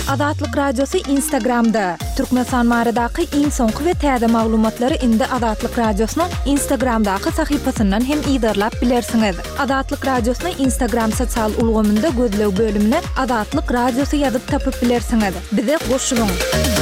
Azatlyk Radiosu Instagramda. Türkmenistan maradaky iň soňky we täze maglumatlary indi Azatlyk Radiosynyň Instagramdaky sahypasyndan hem ýydarlap bilersiňiz. Azatlyk Radiosynyň Instagram sosial ulgamynda gözlew bölümine Azatlyk Radiosu ýazyp tapyp bilersiňiz. Bize goşulyň.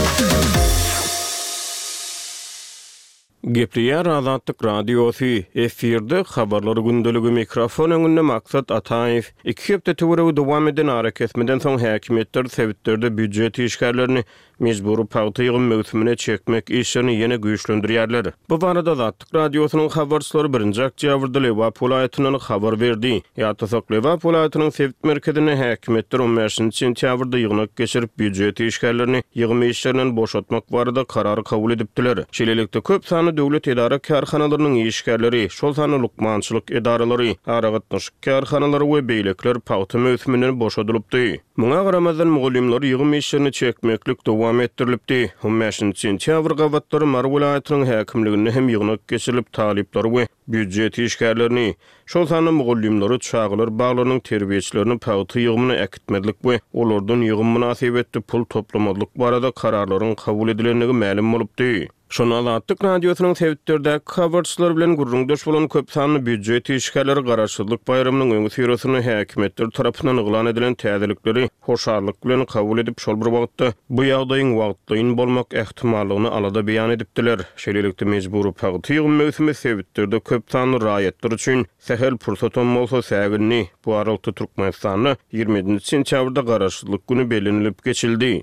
Gepliyer Azatlyk Radiosu efirde habarlary gündeligi mikrofon öňünde Maksat Ataýew. 2 hepde töwereg dowam eden hareketmeden soň häkimetler sebäpleri büdjet işgärlerini mecburi paýta ýygyn möwsümine çekmek işlerini ýene güýçlendirýärler. Bu barada Azatlyk Radiosynyň habarçylary birinji oktýabrda Lewap welaýatynyň habar berdi. Ýa-da Lewap welaýatynyň sebäp merkezine häkimetler 15 sentýabrda ýygynak geçirip büdjet işgärlerini ýygym işlerinden boşatmak barada karar kabul edipdiler. Şeýlelikde köp sany döwlet edara karxanalarynyň işgärleri, şol sany lukmançylyk edaralary, aragatnaşyk karxanalary we beýlekler paýta möwsüminden boşadylypdy. Muňa garamazdan mugallimler ýygym işlerini çekmeklik dowam etdirilipdi. 15 sentýabr gawatlary Mar welaýatynyň häkimligine hem ýygnak geçirilip talyplar we büdjet işgärlerini, şol sany mugallimleri çağılar baglarynyň terbiýeçilerini paýta ýygymyny äkitmedlik we olardan ýygym münasibetli pul toplamadlyk barada kararlaryň kabul edilenligi ma'lum bolupdy. Şonu Azatlyk Radiosynyň sebäpleri habarçylar bilen gurrundaş bolan köp sanly büdjet işgärleri garaşdyrlyk bayramynyň öňü süreçini häkimetler tarapyndan yglan edilen täzelikleri hoşarlyk bilen kabul edip şol bir wagtda bu ýagdaýyň wagtlyň bolmak ähtimallygyny alada beýan edipdiler. Şeýlelikde mejburi paýta ýygym möwsümi sebäpleri köp sanly raýatlar üçin sehel pursatym bolsa sägini bu aralykda Türkmenistanyň 27 sentýabrda garaşdyrlyk güni belirlenip geçildi.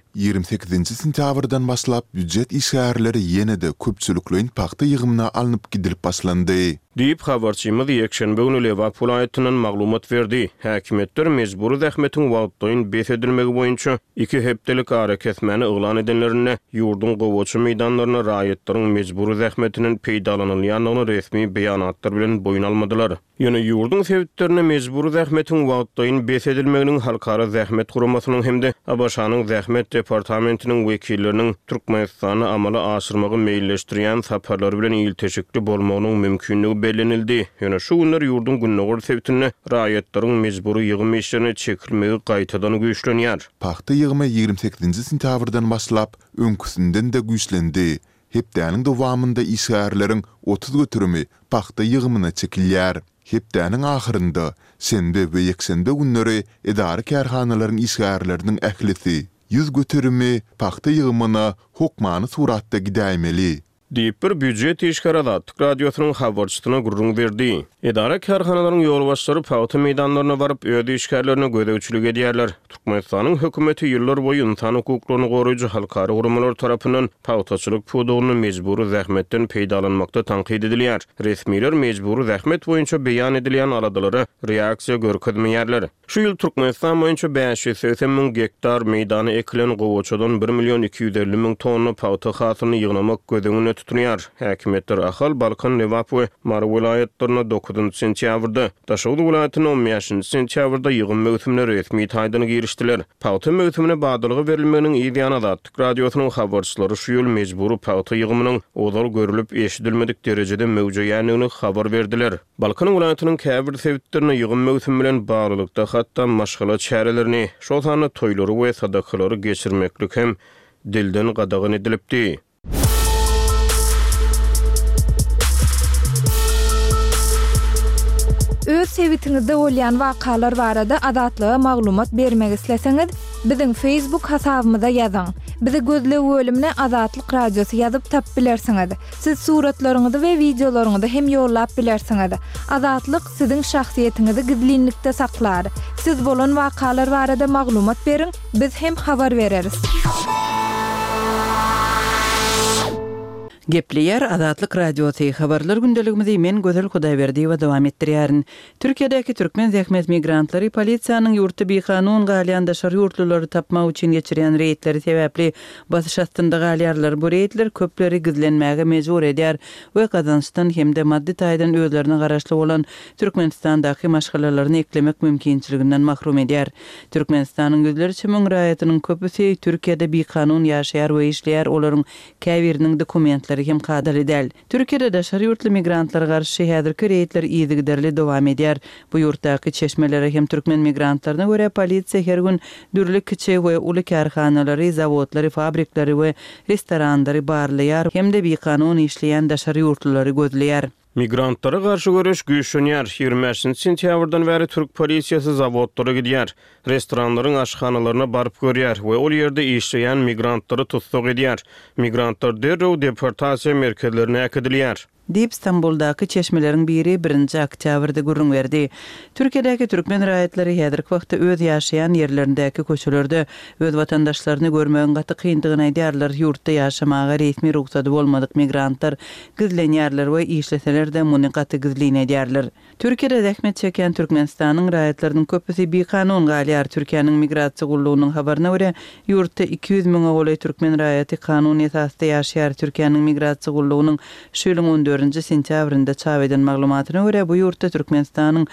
28 sentýabrdan başlap büdjet işgärleri ýene de köpçüliklerin paýta ýygymyna alınıp gidilip başlandy. Diýip habarçymyz ýekşenbe günü Lewap welaýatynyň maglumat berdi. Häkimetler mejburi zähmetiň wagtlyň besedilmegi boýunça 2 hepdelik hareketmeni yglan edenlerine ýurdun gowaçy meýdanlaryna raýatlaryň mejburi zähmetiniň peýdalanylýanlygyny resmi beýanatlar bilen boýun almadylar. Ýöne ýurdun sebäplerine mejburi zähmetiň wagtlyň besedilmeginiň halkara zähmet guramasynyň hemde Abaşanyň zähmet departamentiniň wekilleriniň Türkmenistany amala aşyrmagy meýilleşdirýän saparlary bilen ýylteşikli bolmagynyň mümkinligi bellenildi. Ýöne şu günler ýurdun günnägör sebäpine raýatlaryň mejburi ýygym işlerini çekilmegi gaýtadan güýçlenýär. Paýta ýygymy 28 sentýabrdan başlap öňküsinden de güýçlendi. Hepdäniň dowamynda işgärleriň 30 götürümi paýta ýygymyna çekilýär. Hepdäniň ahyrynda şenbe we ýekşenbe günleri edara karxanalaryň işgärleriniň ählisi 100 götürümi paýta ýygymyna hukmany suratda gidäýmeli. Diýip bir büdjet işgär Azatlyk Radiosynyň habarçysyna gurrun berdi. Edara karxanalaryň ýolbaşçylary paýta meýdanlaryna baryp öýde işgärlerine gödäwçilik edýärler. Türkmenistanyň hökümeti ýyllar boýy insan hukuklaryny goraýjy halkara gurumlar tarapyndan paýtaçylyk pudugyny mejburi zähmetden peýdalanmakda tanqid edilýär. Resmiler mejburi zähmet boýunça beýan edilýän aladylary reaksiýa görkezmeýärler. Şu ýyl Türkmenistan boýunça 580 000 hektar meýdany ekilen gowaçadan 1.250 000 tonna paýta hasylyny ýygnamak gödüňine tutunýar. Häkimetler ahal Balkan, Lewap we Mar welaýatlaryna 9 sentýabrda, Daşowdy welaýatyna 15 sentýabrda ýygym möwsümine resmi taýdany girişdiler. Paýta möwsümine badylygy berilmeginiň ýa-da Azatlyk Radiosynyň habarçylary şu ýyl mejburi paýta ýygymynyň ozal görülip eşidilmedik derejede mewjudýanyny habar berdiler. Balkan welaýatynyň käbir sebäplerine ýygym möwsümi bilen baglykda hatda maşgala çärelerini, şol sany toýlary we sadakalary geçirmeklik hem dilden gadagyn edilipdi. Öz sebitiňizde bolýan wakalar barada azatlyga maglumat bermek isleseňiz, biziň Facebook hasabymyza ýazyň. Bizi gözlew bölümine Azatlyk Radiosu ýazyp tap bilersiňiz. Siz suratlaryňyzy we videolaryňyzy hem ýollap bilersiňiz. Azatlyk siziň şahsiýetiniňizi gizlinlikde saklar. Siz bolan wakalar barada maglumat beriň, biz hem habar bereriz. Gepliyer Azatlyk Radiosu habarlar gündeligimizi men Gözel Hudaýberdi we dowam etdirýärin. Türkiýedäki türkmen zähmet migrantlary polisiýanyň ýurtda bekanun galýan daşary ýurtlulary tapmak üçin geçirýän reýtleri sebäpli basyş astynda galýarlar. Bu reýtler köpleri gizlenmäge mejbur edýär we gazançdan hem de maddi taýdan özlerine garaşly bolan Türkmenistandaky maşgalalaryny eklemek mümkinçiliginden mahrum edýär. Türkmenistanyň gözleri çymyň raýatynyň köpüsi Türkiýede bekanun ýaşaýar we işleýär, olaryň käbiriniň dokumentleri raýatları hem kadar edel. Türkiýede daşary ýurtly migrantlara garşy häzirki reýtler ýygyderli dowam edýär. Bu ýurtdaky çeşmelere hem türkmen migrantlaryna görä polisiýa her gün dürli kiçik we uly karhanalary, zawodlary, fabriklary we restoranlary barlaýar hem-de bekanun işleýän daşary ýurtlulary gözleýär. Migrantlara garşy görüş güýçlenýär. 20 sentýabrdan bäri türk polisiýasy zawodlara gidýär, restoranlaryň aşxanalaryna baryp görýär we ol ýerde işleýän migrantlary tutsak edýär. Migrantlar derrew deportasiýa merkezlerine äkidilýär. Dip İstanbul'daki çeşmelerin biri 1. oktyabrda gurrun verdi. Türkiye'deki Türkmen raýatlary häzirki wagtda öz ýaşaýan ýerlerindäki köçelerde öz watandaşlaryny görmegen gaty kyndygyny aýdýarlar. Ýurtda ýaşamaga resmi ruhsat bolmadyk migrantlar gizlenýärler we işleseler-de muny gaty gizlin edýärler. Türkiýede zähmet çeken Türkmenistanyň raýatlarynyň köpüsi bekanun galýar. Türkiýanyň migrasiýa gullugynyň habaryna görä ýurtda 200 000 goly türkmen raýaty kanun esasda ýaşaýar. Türkiýanyň migrasiýa gullugynyň şu ýylyň 4 sentýabrynda çap eden maglumatyna görä bu ýurtda Türkmenistanyň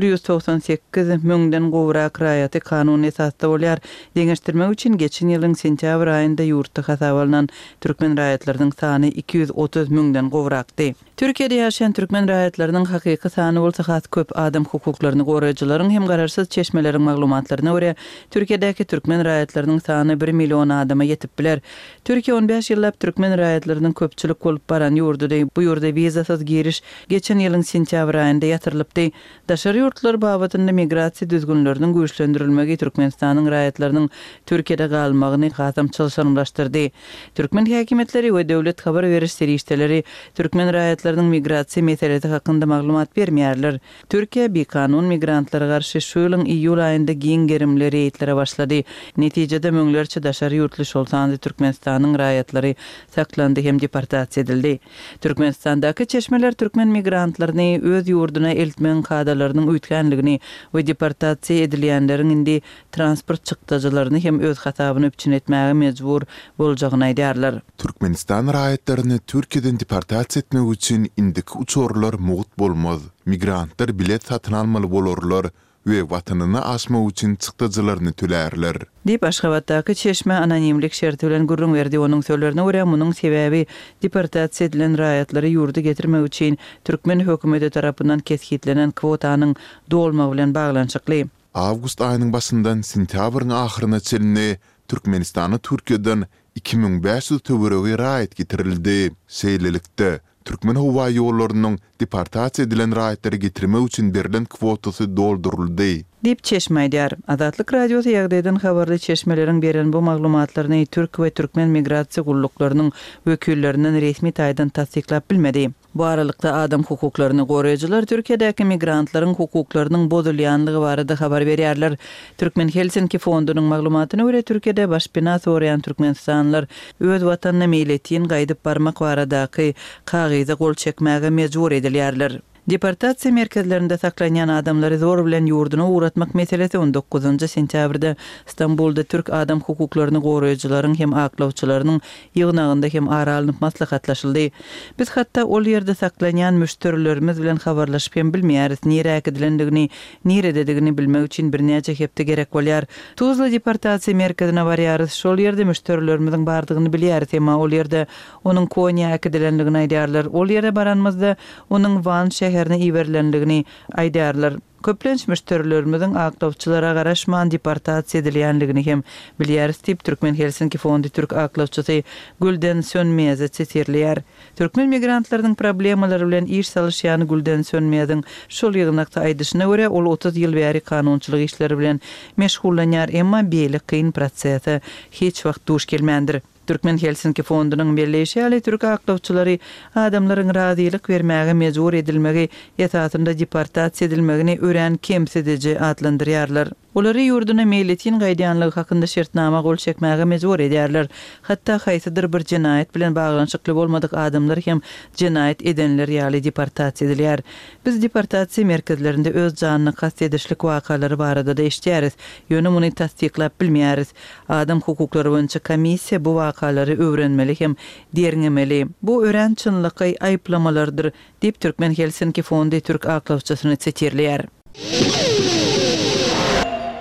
198 000den gowrak raýaty kanun esasda bolýar. Deňeşdirmek üçin geçen ýylyň sentyabr aýynda ýurtda hasap alynan türkmen raýatlarynyň sany 230 000den gowrakdy. Türkiýede ýaşaýan türkmen raýatlarynyň hakyky sany bolsa has köp adam hukuklaryny goraýjylaryň hem gararsyz çeşmeleriň maglumatlaryna görä Türkiýedäki türkmen raýatlarynyň sany 1 million adama ýetip biler. Türkiýe 15 ýyllap türkmen raýatlarynyň köpçülik bolup baran ýurdudy. Bu ýurda vizasyz giriş geçen ýylyň sentyabr aýynda ýatyrylypdy. Daşary ýurtlar babatynda migrasiýa düzgünleriniň güýçlendirilmegi Türkmenistanyň raýatlarynyň Türkiýede galmagyny hasam çalşanlaşdyrdy. Türkmen häkimetleri we döwlet habar beriş serişdeleri türkmen raýatlarynyň migrasiýa meselesi hakynda maglumat bermeýärler. Türkiýe bekanun migrantlara garşy şu ýylyň iýul aýynda giň gerimli reýtlere başlady. Netijede möňlerçe daşary ýurtly şolsandy Türkmenistanyň raýatlary saklandy hem deportasiýa edildi. Türkmenistandaky çeşmeler türkmen migrantlaryny öz ýurduna eltmen kadalarynyň üýtgenligini we deportasiýa edilýänleriň indi transport çykdyjylaryny hem öz hasabyny üçin etmäge mejbur boljagyny aýdýarlar. Türkmenistan raýatlaryny Türkiýeden deportasiýa etmek üçin indik uçurlar mugut bolmaz. Migrantlar bilet satyn almaly bolarlar we watanyny aşmak üçin çykdyjylaryny tülärler. Dip Aşgabatdaky çeşme anonimlik şerti bilen gurrun berdi. Onuň sözlerine görä munyň sebebi deportasiýa edilen raýatlary ýurda getirmek üçin türkmen hökümeti tarapyndan kesgitlenen kwotanyň dolmagy bilen baglanşykly. Awgust aýynyň başyndan sentýabryň ahyryna çelini Türkmenistany Türkiýeden 2500 töweregi raýat getirildi. Şeýlelikde türkmen howa ýollarynyň deportasiýa edilen raýatlary getirmek üçin berilen kwotasy dolduruldy. Dip çeşmeýdär. Azatlyk radiosu ýagdaýdan habarly çeşmeleriň beren bu maglumatlaryny türk we türkmen migrasiýa gulluklarynyň wekillerinden resmi taýdan tasdiklap bilmedi. Bu aralykda adam hukuklaryny goraýjylar Türkiýedäki migrantlaryň hukuklarynyň bozulýanlygy barada habar berýärler. Türkmen Helsinki fondunyň maglumatyna görä Türkiýede başpina soraýan türkmenistanlylar öz watanyna meýletin gaýdyp barmak baradaky kagyza gol çekmäge mejbur edilýärler. Deportasiýa merkezlerinde saklanyan adamları zor bilen ýurduna uğratmak meselesi 19 sentýabrda İstanbulda Türk adam hukuklaryny goraýjylaryň hem aklawçylarynyň ýygnagynda hem aralanyp maslahatlaşyldy. Biz hatda ol ýerde saklanyan müşterilerimiz bilen habarlaşyp hem bilmeýäris nire äkidilendigini, nire dedigini bilmek üçin birnäçe hepde gerek bolýar. Tuzla deportasiýa merkezine barýarys, şol ýerde müşterilerimiziň bardygyny bilýäris, hem ol ýerde onuň Konya äkidilendigini aýdýarlar. Ol ýere baranmazda onuň Van şäherine iwerilendigini aýdýarlar. Köplenç müşterilerimiziň aklawçylara garaşman deportasiýa edilýänligini hem bilýäris diýip Türkmen Helsinki fondy Türk aklawçysy Gülden Sönmeýäze çetirlýär. Türkmen migrantlarynyň problemalary bilen iş salışýany Gülden Sönmeýäziň şol ýygnakda aýdyşyna görä ol 30 ýyl bäri kanunçylyk işleri bilen meşgullanýar, emma beýle kyn prosesde hiç wagt duş gelmändir. Türkmen Helsinki fondunyň birleşýäli Türk aklawçylary adamlaryň razylyk bermäge mejbur edilmegi ýetatynda deportasiýa edilmegini ören kemsedici adlandyrýarlar. Olary ýurduna meýletin gaýdýanlygy hakynda şertnama gol çekmäge mejbur edýärler. Hatda haýsydyr bir jinayet bilen baglanşykly bolmadyk adamlar hem jinayet edenler ýaly deportasiýa edilýär. Biz deportasiýa merkezlerinde öz janyny kast edişlik wakalary barada da eşitýäris. Ýöne muny tasdiklap bilmeýäris. Adam hukuklary boýunça komissiýa bu wakalary öwrenmeli hem derňemeli. Bu ören çynlyky aýplamalardyr diýip Türkmen Helsinki fondy Türk aklawçysyny çetirlýär.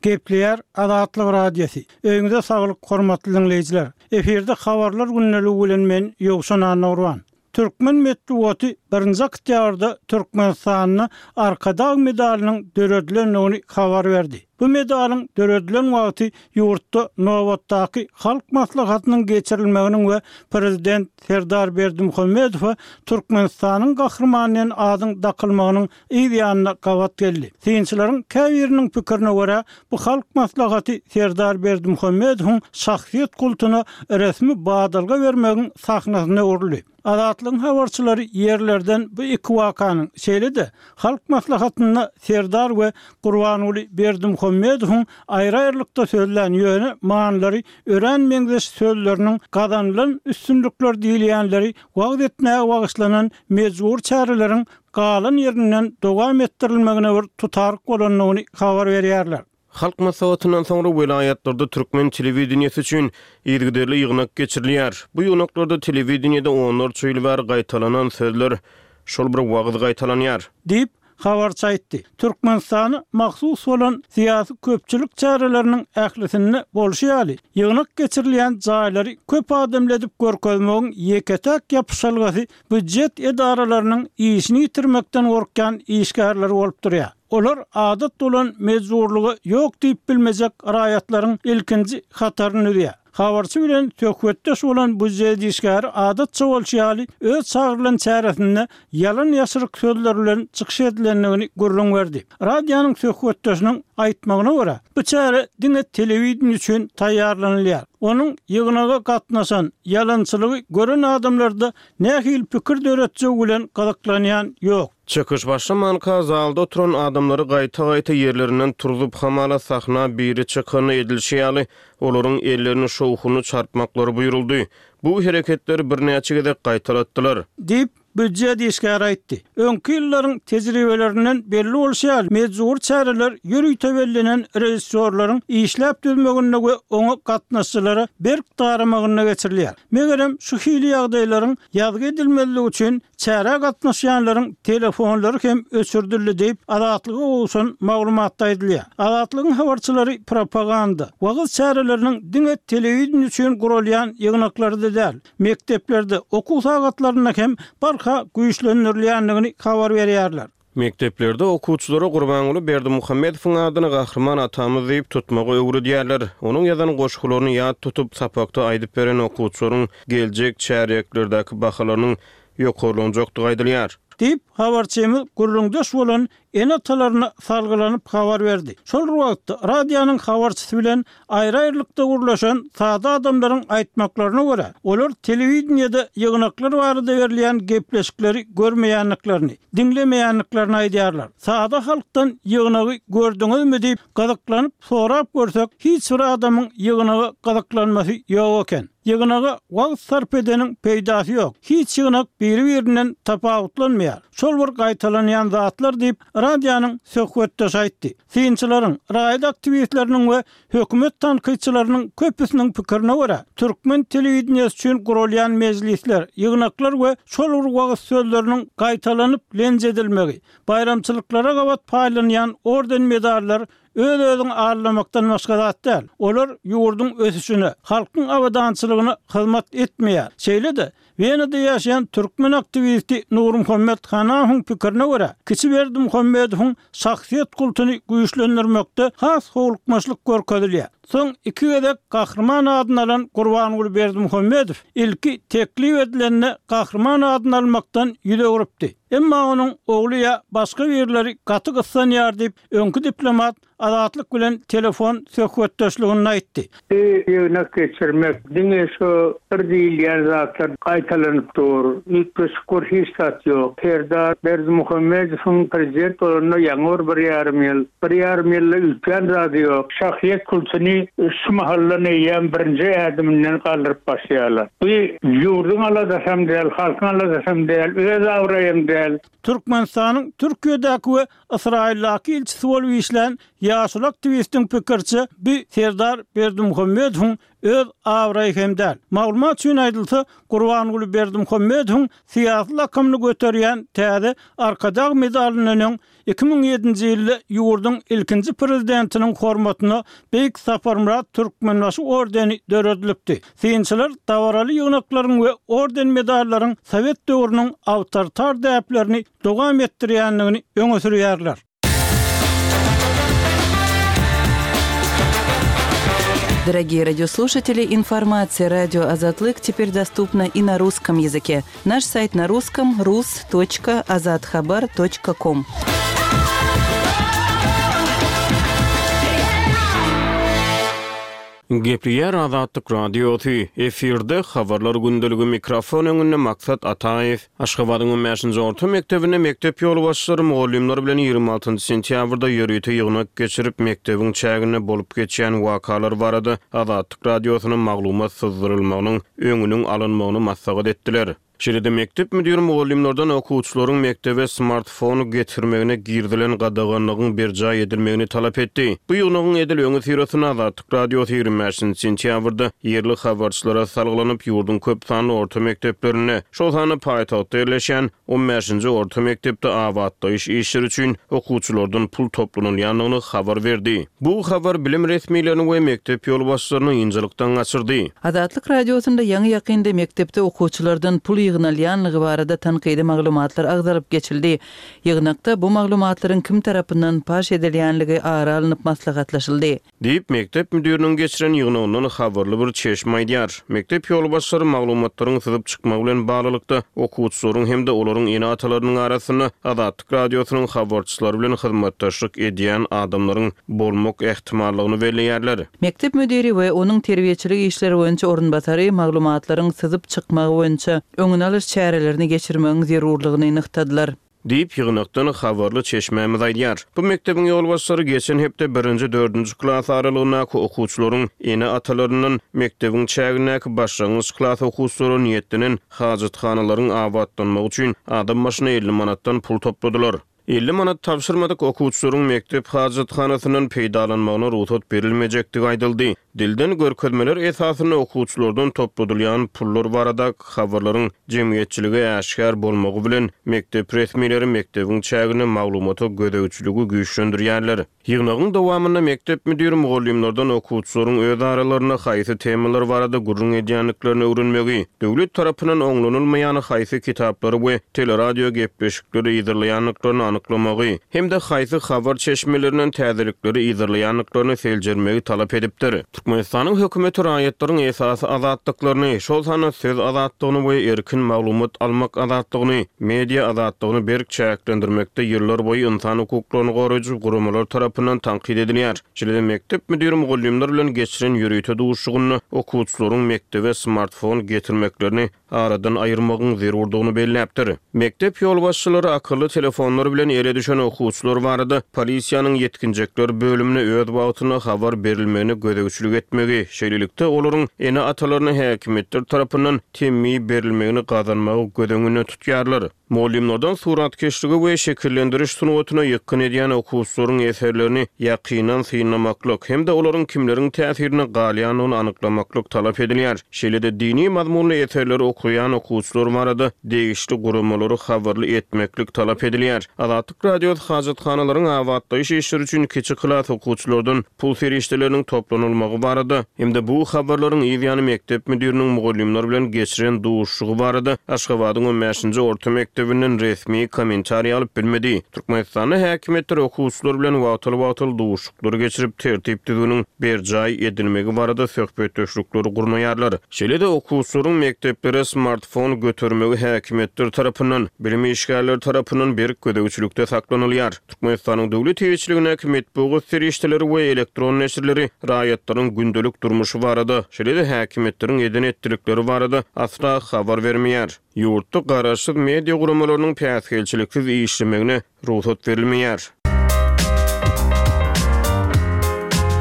Gepleyer Azatlyk Radiosu. Öňüňizde saglyk, hormatly dinleýijiler. Eferde habarlar günneligi bilen men Ýogşan Anurwan. Türkmen Metluwaty 1-nji oktýabrda Türkmenistanyny Arkadaş medalynyň döredilendigini habar berdi. Bu medalyň döredilen wagty ýurtda Nowatdaky halk maslahatynyň geçirilmeginiň we prezident Serdar Berdimuhammedow Türkmenistanyň gahrmanynyň adyň dakylmagynyň ýa-da gawat geldi. Synçylaryň käbiriniň pikirine görä, bu halk maslahaty Serdar Berdimuhammedowyň şahsiýet kultuny resmi badalga bermegiň sahnasyna uruldy. Azatlyň habarçylary ýerlerden bu iki wakanyň şeýledi. Halk maslahatyny Serdar we Gurbanuly Berdimuhammedowyň aýry-aýrylykda söýlen ýöne manlary örenmeňdeş sözleriniň gazanylan üstünlükler diýilýänleri wagt etmäge bagyşlanan mejbur çäreleriň galan ýerinden dowam etdirilmegine bir tutark bolanyny habar berýärler. Halk maslahatynyň soňra vilayatlarda türkmen telewizionyasy üçin ýergiderli ýygnak geçirilýär. Bu ýygnaklarda telewizionyada onlarça ýyl bäri gaýtalanan sözler şol bir wagt gaýtalanýar. Diýip habarçy aýtdy. Türkmenistany maksus bolan syýasy köpçülik çäreleriniň ählisini bolşýaly. Ýygnak geçirilýän jaýlary köp adamledip görkezmegiň ýeketek ýapyşalgasy büdjet edaralarynyň işini ýitirmekden gorkan işgärler bolup durýar. Olar adat bolan mejburlugy ýok diýip bilmejek raýatlaryň ilkinji hataryny ödýär. Habarçy bilen töhwetdeş bolan bu jedişgär adatça bolşýaly öz çağırılan çäresinde yalan ýaşyryk sözler bilen çykyş edilendigini görüň berdi. Radionyň töhwetdeşiniň aýtmagyna görä, bu çäre diňe telewizyon üçin taýýarlanylýar. Onun ýygnaga gatnaşan yalançylygy gören adamlarda nähil pikir döretjegi bilen gadaklanýan ýok. Çekiş başlaman kazalda oturan adamları gaýta-gaýta yerlerinden turup hamala sahna biri çykany edilşýäli, olaryň ellerini şowhuny çarpmaklary buyuruldy. Bu hereketleri bir näçe gezek gaýtalatdylar. Diýip büdjet işgär aýtdy. Öňki ýyllaryň tejribelerinden belli bolşýar, mejbur çäreler ýürüý tebellenen rejissorlaryň işläp dözmegine we oňa gatnaşçylara berk daramagyna geçirilýär. Megerem şu hili ýagdaýlaryň ýazgy edilmeligi üçin çäre gatnaşýanlaryň telefonlary hem öçürdüli diýip azatlygy bolsun maglumatda edilýär. Azatlygyň habarçylary propaganda wagt çäreleriniň diňe telewizyon üçin gurulýan ýygnaklary däl. Mekteplerde okuw sagatlaryna hem barha güýçlendirilýändigini habar berýärler. Mekteplerde okuwçylara Gurbanuly Berdimuhammedowyň adyny gahrman atamyz diýip tutmagy öwredýärler. Onuň ýazan goşgularyny ýad tutup sapakda aýdyp beren okuwçylaryň geljek çäreklerdäki bahalarynyň ýokurlanjakdygy aýdylýar. Diýip habarçymyz gurrundaş bolan enatalaryna salgylanyp habar berdi. Şol wagtda radionyň habarçysy bilen aýry-aýrylykda gurlaşan sada adamlaryň aýtmaklaryna görä, olar telewizionyada ýygnaklar barada berilýän gepleşikleri görmeýänliklaryny, dinlemeýänliklaryny aýdýarlar. Sada halkdan ýygnagy gördüňizmi diýip gazaklanyp sorap görsek, hiç bir adamyň ýygnagy gazaklanmasy ýok eken. Ýygnaga wagt sarp edeniň peýdasy ýok. Hiç ýygnak biri-birinden tapawutlanmaýar. Şol bir gaýtalanýan zatlar diýip radionyň söhbetdeşi aýtdy. Synçylaryň, raýat aktivistleriniň we hökümet tanqyçylarynyň köpüsiniň pikirine görä, türkmen telewizionyasy üçin gurulýan mejlisler, ýygnaklar we şol wagt sözleriniň gaýtalanyp lenj edilmegi, bayramçylyklara gawat paýlanýan orden medallar öz-özüň arlamakdan başga zat däl. Olar ýurdun ösüşine, halkyň awadançylygyna hyzmat etmeýär. Şeýle-de Venada ýaşaýan türkmen aktivisti Nur Muhammed Hanawyň pikirine görä, Kiçi Berdimuhammedowyň şahsiýet kultuny güýçlendirmekde has howlukmaçlyk görkezilýär. Soň iki gezek gahrman adyny alan Gurbanuly Berdimuhammedow ilki teklif edilende gahrman adyny almakdan ýüze urupdy. Emma onuň ogly ýa başga birleri gaty gyssanýar diýip öňkü diplomat azatlyk bilen telefon söhbetdeşligini aýtdy. Ýygnak geçirmek, diňe şu bir diýilýän zatlar gaýtalanyp dur. Ýetmiş hiç zat ýok. Serdar Berdimuhammedowyň prezident bolanyna ýaňy bir ýarym ýyl ülken zat ýok. Şahsiýet kultuny şu mahallany ýa birinji adamynyň galyp başlaýarlar. Bu ýurdun aladasam däl, halkyň aladasam däl, öz awraýym däl. Türkmenistanyň Türkiýedäki we Israildaky ilçisi bolup işlän ýaşul aktivistiň pikirçi Serdar Berdimuhammedowyň öz awray hem däl. Maglumat üçin aýdylsa, Gurbangul Berdimuhammedowyň syýasy lakamyny göterýän täze arkadag medalynyň 2007-nji ýylda ýurdun ilkinji prezidentiniň hormatyna Beýik Saparmurat Türkmenbaşy ordeni döredilipdi. Synçylar dawaraly ýygnaklaryň we orden medallaryň Sowet döwrüniň awtoritar däplerini dowam etdirýänligini öňe sürýärler. Дорогие радиослушатели, информация «Радио Азатлык» теперь доступна и на русском языке. Наш сайт на русском – rus.azadkhabar.com. Gepriyer Azatlyk radiosu efirde habarlar gündeligi mikrofon öňünde Maksat Ataev Aşgabatyň 5-nji orta mektebine mektep ýol başçylary mugallimler bilen 26 sentýabrda ýörüýte ýygnak geçirip mektebiň çägine bolup geçýän wakalar barada Azatlyk radiosynyň maglumat syzdyrylmagynyň öňüniň alynmagyny maksat etdiler. Şeýle-de mektep müdiri mugallimlerden okuwçylaryň mektebe smartfonu getirmegine girdilen gadaganlygyň berjaý edilmegini talap etdi. Bu ýygnagyň edilýäni siratyna Azatlyk radiosu 25 sentýabrda ýerli habarçylara salgylanyp ýurdun köp sanly orta mekteplerine, şol sany paýtagtda ýerleşen 15-nji orta mektepde awatlaýyş işleri üçin okuwçylardan pul toplanylýanlygyny habar berdi. Bu habar bilim resmiýetlerini we mektep ýolbaşçylaryny ýynjylykdan gaçyrdy. Azatlyk radiosunda ýaňy ýakynda mektepde okuwçylardan pul ýygnalýanlygy barada tanqidi maglumatlar agdaryp geçildi. Ýygnakda bu maglumatlaryň kim tarapyndan paş edilýänligi ara alınıp maslahatlaşyldy. Diýip mektep müdiriniň geçiren ýygnagyndan habarly bir çeşme aýdýar. Mektep ýolbaşçylary maglumatlaryň syzyp çykmagy bilen baglykda okuwçylaryň hemde olaryň ene atalarynyň arasyna Azatlyk radiosynyň habarçylary bilen hyzmatdaşlyk edýän adamlaryň bolmak ähtimallygyny belirlerler. Mektep müdiri we onuň terbiýeçilik işleri boýunça orunbatary maglumatlaryň syzyp çykmagy boýunça öňüne alyş çärelerini geçirmegiň zerurlygyny nyktadylar. Diýip ýygnakdan habarly çeşmemiz aýdýar. Bu mektebiň ýolbaşçylary geçen hepde 1-4-nji klas aralygyna okuwçylaryň ene atalarynyň mektebiň çägine başlangyç klas okuwçylary niýetinen hajathanalaryň awatlanmagy üçin adam başyna 50 manatdan pul topladylar. 50 manat tapşyrmadyk okuwçylaryň mektep hajathanasyndan peýdalanmagyna ruhsat berilmejekdigi aýdyldy. Dilden görkezmeler esasyny okuwçylardan topladylýan pullar barada habarlaryň jemgyýetçiligi aşkar bolmagy bilen mektep resmiýetleri mektebiň çägine maglumata gödäwçiligi güýçlendirýärler. Ýygnagyň dowamynda mektep müdiri mugallimlerden okuwçylaryň öz aralaryna haýsy temalar barada gurrun edýänliklerini öwrenmegi, döwlet tarapyndan oňlanylmaýan haýsy kitaplary we teleradio gepleşikleri ýazylýanlyklaryny anyklamagy hemde haýsy habar çeşmelerinden täzelikleri ýazylýanlyklaryny seljermegi talap edipdir. Türkmenistanyň hökümeti raýatlaryň esasy azatlyklaryny, şol sany söz azatlygyny we erkin maglumat almak azatlygyny, media azatlygyny berk çäklendirmekde ýyllar boýy insan hukuklaryny goraýjy gurumlar tarapyndan tanqid edilýär. Şeýle mektep müdiri mugallimler bilen geçiren ýürüýte duşugyny okuwçylaryň mektebe smartfon getirmeklerini aradan aýyrmagyň zerurlygyny belläpdir. Mektep ýolbaşçylary akylly telefonlar bilen ele düşen okuwçylar barada polisiýanyň yetkinjekler bölümine öz wagtyna habar berilmegini gödäwçilik etmegi, şeýlelikde olaryň ene atalaryny häkimetler tarapyndan temmi berilmegini gazanmagy gödeňine tutýarlar. Muallimlerden suratkeşligi we şekillendiriş sunuwatyna ýakyn edýän okuwçylaryň eserlerini ýakynan synamaklyk hemde olaryň kimleriň täsirini galýanyny anyklamaklyk talap edilýär. Şeýle-de dini mazmunly eserleri okuyan okuwçylar barada degişli gurumlary habarly etmeklik talap edilýär. Azatlyk radiosu hajathanalaryň awatlaýyş işleri üçin kiçik klas okuwçylardan pul serişdeleriniň toplanylmagy barada hemde bu habarlaryň ýygyany mektep müdiriniň mugallimler bilen geçiren duşugy barada Aşgabatyň 15-nji orta mektebinden resmi kommentariýa alyp bilmedi. Türkmenistanyň häkimetleri okuwçylar bilen wagtyl duşuklary geçirip tertip düzüniň berjaý edilmegi barada söhbetleşikleri gurmaýarlar. Şeýle-de okuwçylaryň mekteplere smartfon götürmegi häkimetler tarapyndan, bilim işgärleri tarapyndan berk gödäwçilikde saklanylýar. Türkmenistanyň döwlet ýetirligine matbuat serişdeleri we elektron neşirleri raýatlaryň gündelik durmuşy barada, şeýle-de häkimetleriň eden etdirikleri barada asla habar bermeýär. Ýurtda garaşsyz media gurumlarynyň päsgelçiliksiz işlemegine ruhsat berilmeýär.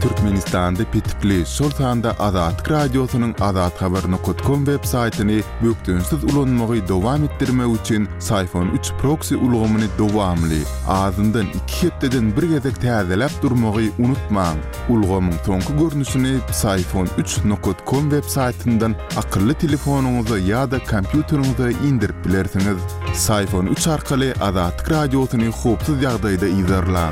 Türkmenistan'da Petikli, Soltanda Azat Radyosu'nun azathaber.com web saytini böktönsiz ulanmagy dowam etdirmek üçin Sayfon 3 proxy ulgamyny dowamly, azyndan 2 hepdeden bir gezek täzelep durmagy unutmaň. Ulgamyň soňky görnüşini sayfon3.com web saytyndan akylly telefonuňyza ýa-da kompýuteriňize indirip bilersiňiz. Sayfon 3 arkaly Azat Radyosu'ny hopsuz ýagdaýda izlerläň.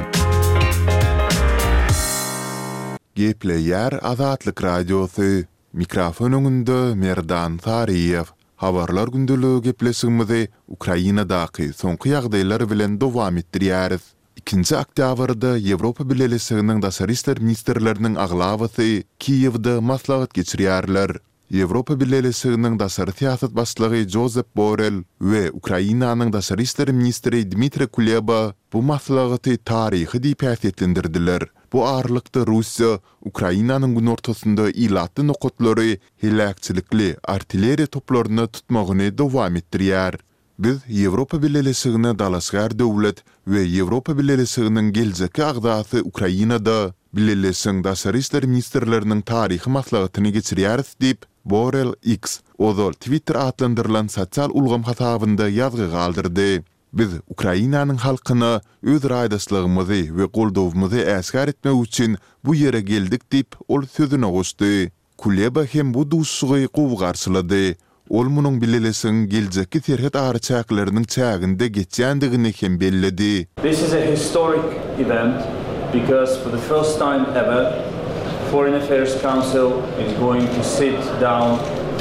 Gepleýär Azatlyk Radiosu. Mikrofon öňünde Merdan Tariýew. Habarlar gündüligi gepleşigimizi Ukrainadaky soňky ýagdaýlar bilen dowam etdirýäris. 2 oktýabrda Ýewropa Birleşiginiň daşary işler ministrleriniň aglawasy Kiýewde maslahat geçirýärler. Ýewropa Birleşiginiň daşary siýasat başlygy Josep Borrell we Ukrainanyň daşary işler ministri Dmitry Kuleba bu maslahaty taryhy diýip häsiýetlendirdiler. Bu arlykda Russiýa Ukrainanyň gün ortasynda ilatly nokatlary helakçylikli artilleriýa toplaryny tutmagyny dowam etdirýär. Biz Ýewropa Birleşigine dalaşgar döwlet we Ýewropa Birleşiginiň geljeki agdasy Ukrainada Birleşigiň daşary işler ministrleriniň taryhy maslahatyny geçirýäris diýip Borrell X ozal Twitter adlandyrylan sosial ulgam hasabynda ýazgy galdyrdy. Biz Ukrainanyň halkyna öz raýdaşlygymyzy we goldowymyzy äsgär etmek üçin bu ýere geldik diýip ol sözüne goşdy. Kuleba hem bu duşsugy gowy garşylady. Ol munyň Birleşigiň geljeki serhet arçaklarynyň çäginde geçýändigini hem belledi. This is a historic event because for the first time ever Foreign Affairs Council is going to sit down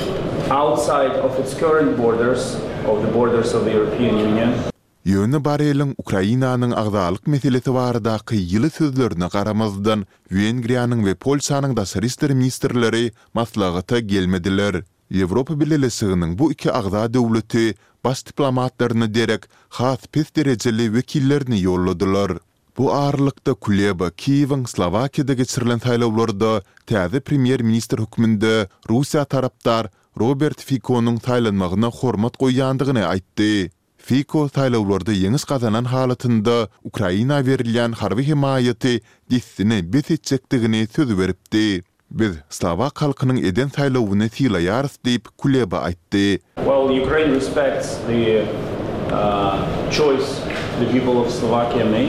outside of its current borders, of the borders of the European Union. Ýöne barelyň Ukrainanyň agdalyk meselesi baradaky ýyly sözlerine garamazdan Wengriýanyň we Polşanyň daşary işler ministrleri maslahata gelmediler. Ýewropa Birleşiginiň bu iki agda döwleti baş diplomatlaryny derek has pes derejeli wekillerini ýolladylar. Bu arlykda Kuleba Kiýewiň Slowakiýada geçirilen saýlawlarda täze premier minister hökmünde Russiýa tarapdar Robert Fico'nun saýlanmagyna hormat goýýandygyny aýtdy. Fico saýlawlarda ýeňis gazanan halatynda Ukraina berilýän harby himayaty dissini besetjekdigini söz beripdi. Biz Slovak halkynyň eden saýlawyny tilaýarys diýip Kuleba aýtdy. Well, Ukraine respects the choice the people of Slovakia made.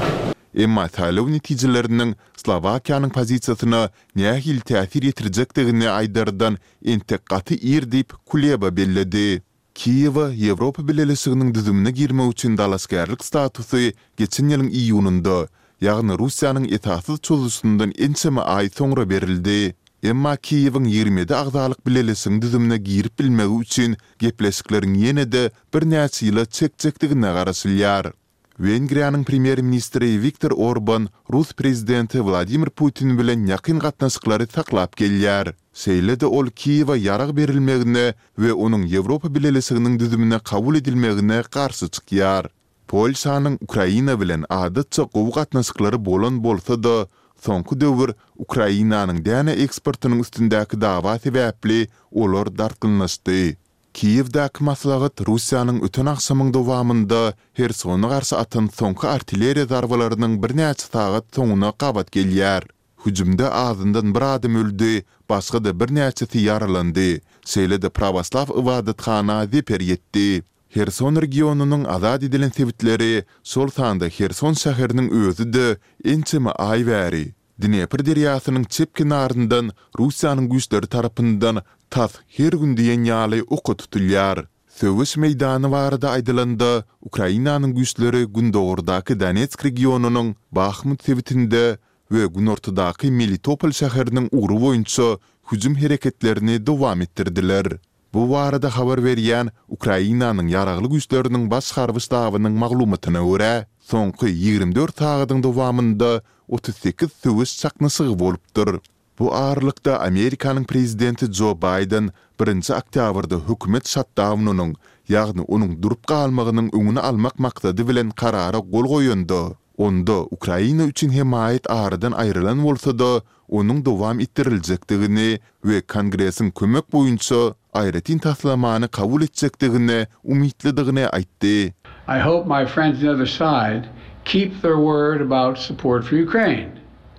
Emma saýlaw netijeleriniň Slowakiýanyň pozisiýasyna nähil täsir ýetirjekdigini aýdardan entek gaty ýer diýip Kuleba belledi. Kiýewa Ýewropa Birleşiginiň düzümine girmek üçin dalaşgarlyk statusy geçen ýylyň iýununda, ýagny Russiýanyň etatsız çözüşinden ençeme aý soňra berildi. Emma Kiýewiň 20 agdalyk Birleşigiň düzümine girip bilmegi üçin gepleşikleriň ýene-de bir näçe ýyla çekjekdigine garaşylýar. Wengriýanyň premier ministri Viktor Orban Rus prezidenti Vladimir Putin bilen ýakyn gatnaşyklary saklap gelýär. Seýlede ol Kiýewa ýarag berilmegine we onuň Ýewropa Birleşiginiň düzümine kabul edilmegine garşy çykýar. Polşanyň Ukraina bilen adatça gowy gatnaşyklary bolan bolsa-da, soňky döwür Ukrainanyň däne eksportynyň üstündäki dawa sebäpli olar darkynlaşdy. Kiýewdäki maslahat Russiýanyň öten akşamyň dowamında Hersona garşy atan soňky artilleriýa zarbalarynyň bir näçe sagat soňuna gabat gelýär. Hüjümde azyndan bir adam öldü, başga da bir näçesi ýaralandy. Seýlede Pravoslav ibadatxana zeper ýetdi. Herson regionunyň azad edilen sebitleri şol sanda Herson şäheriniň özü-de ençeme aý bäri. Dnepr derýasynyň çep kenaryndan Russiýanyň güýçleri tarapyndan tas her gün diýen ýaly oka tutulýar. Söwüş meýdany barada aýdylanda Ukrainanyň güýçleri gündogurdaky Donetsk regionunyň Bakhmut sebitinde we günortadaky Melitopol şäheriniň uğru boýunça hüjüm hereketlerini dowam etdirdiler. Bu barada habar berýän Ukrainanyň ýaragly güýçleriniň baş harby ştabynyň maglumatyna görä, soňky 24 sagatyň dowamında 38 söwüş çaknysy bolupdyr. Bu arlykda Amerikanyň prezidenti Joe Biden 1 oktýabrda hökümet shutdownunyň, ýagny onuň durup galmagynyň öňüne almak maksady bilen karara gol goýundy. Onda Ukraina üçin himayet aradan aýrylan bolsa-da, onuň dowam etdiriljekdigini we Kongresiň kömek boýunça aýratyn taslamany kabul etjekdigini umytlydygyny aýtdy. I hope my friends on the other side keep their word about support for Ukraine.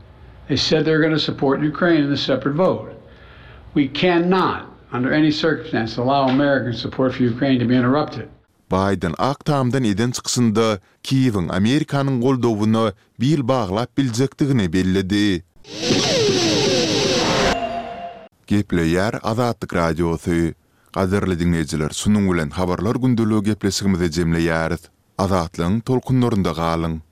They said they're going to support Ukraine in the separate vote. We cannot, under any circumstance, allow American support for Ukraine to be interrupted. Biden aktamdan eden çıksında Kiev'in Amerikanın goldowuny bil bağlap biljekdigini belledi. Gepleýär Azatlyk Radiosu. Gaderli dinleýijiler, şunun bilen habarlar gündeligi gepleşigimizi jemleýäris. Azatlyň tolkunlarynda galyň.